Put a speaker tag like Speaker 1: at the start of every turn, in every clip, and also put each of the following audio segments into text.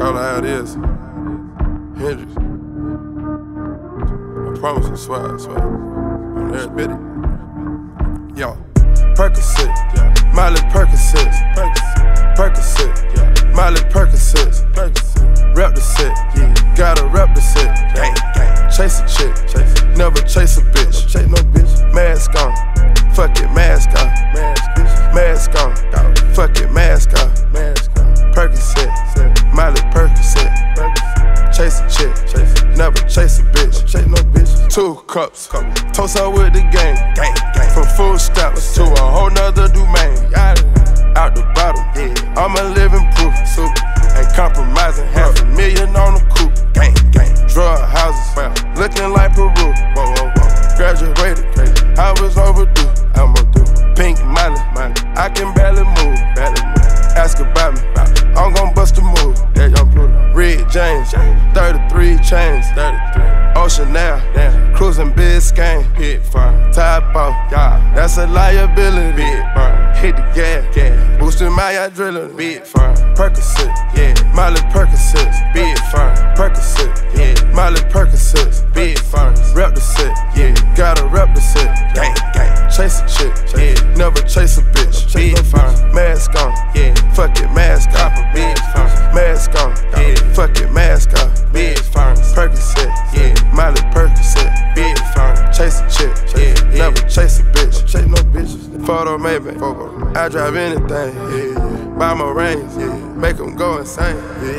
Speaker 1: Call it how it is. Hendrix. I promise you, swear. On every bit. Yo, Percocet, Miley Percocet, Percocet, Miley Percocet, rep the set, gotta rep the set, chase a chick, never chase a bitch, chase no bitch, mask on, fuck it, mask on, mask on, fuck it, mask on, Percocet, Miley Percocet, chase a chick, never chase a bitch, chase no bitch. 2 cups, toast out with the gang, from full stops to a whole nother domain. Out the bottom, I'm a living proof, ain't compromising, $500,000 on the coupe. Drug houses, looking like Peru. Graduated, I was overdue. Pink Miley, I can barely move. Ask about me, I'm gon' bust a move. Red James, 33 chains, Ocean now, cruising Biscayne, top off, that's a liability. Hit the gas, boosting my adrenaline. Percocet, Miley Percocet, Percocet, Miley Percocet, rep the set, gotta rep the set, chase a chick, never chase a bitch, mask on, fuck it, mask on, mask on, fuck it, mask on, Percocet, Miley Percocet, chase a chick, never chase a bitch, chase no bitches. Photo maybe, I drive anything, buy my range, make them go insane.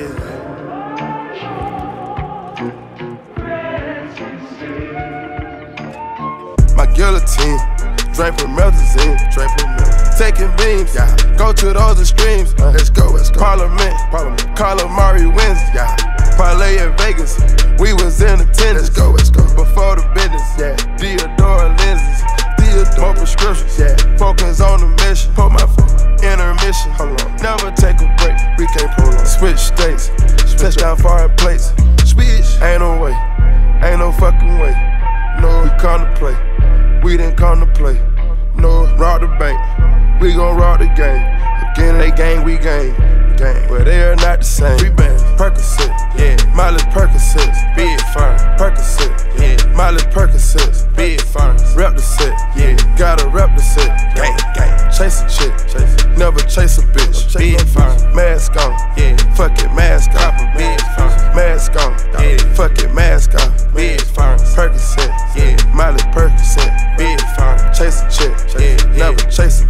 Speaker 1: My guillotine, drink from Melazine, taking beams, go to those extremes. Let's go. Parliament, Calamari wins, parlay in Vegas, we was in attendance. Let's go. Before the business, Theodore lenses, more prescriptions, focus on the mission. Put my intermission, never take a break. We can't prolong. Switch states, touchdown foreign plates. Ain't no way, ain't no fucking way. No, we come to play, we didn't come to play. No, rob the bank, we gon' rob the game. Again, they gang, we gang, but they are not the same. Percocet, Miley Percocet, Percocet, Miley Percocet, rep the set, gotta rep the set, chase a chick, never chase a bitch, mask on, fuck it, mask on, mask on, fuck it, mask on, Percocet, Miley Percocet, chase a chick, never chase a